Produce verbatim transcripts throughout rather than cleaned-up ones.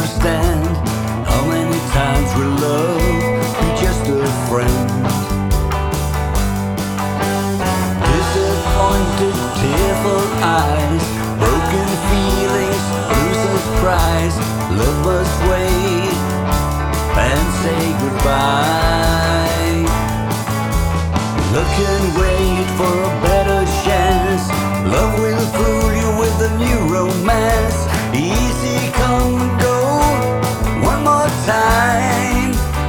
understand how many times we love be just a friend. Disappointed, tearful eyes, broken feelings, loser's prize. Love must wait and say goodbye. Look and wait for a better chance. Love will fool you with a new romance. Easy come and go one more time.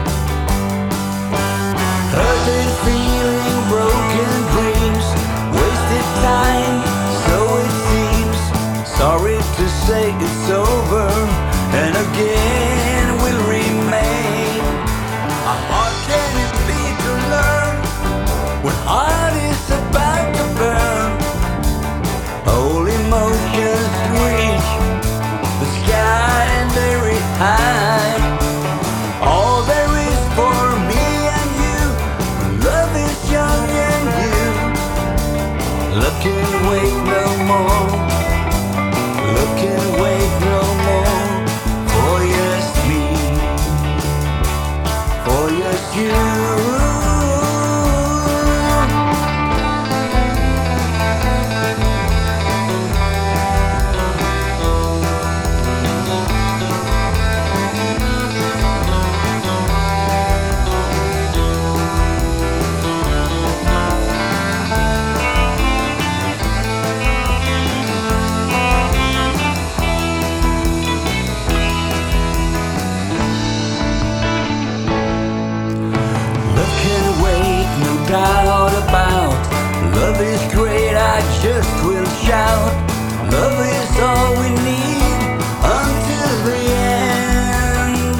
Hurted feeling, broken dreams, wasted time, so it seems. Sorry to say it's over, and again will remain. How hard can it be to learn when heart is about to burn? All emotions reach the sky and very high. All there is for me and you, love is young and new. Look and wait no more. Look and wait no more. For yes me, for yes you. Doubt about love is great, I just will shout. Love is all we need until the end.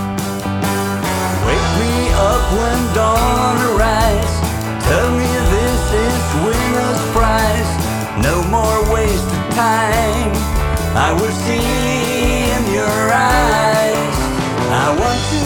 Wake me up when dawn arrives. Tell me this is winner's prize. No more wasted time, I will see in your eyes. I want to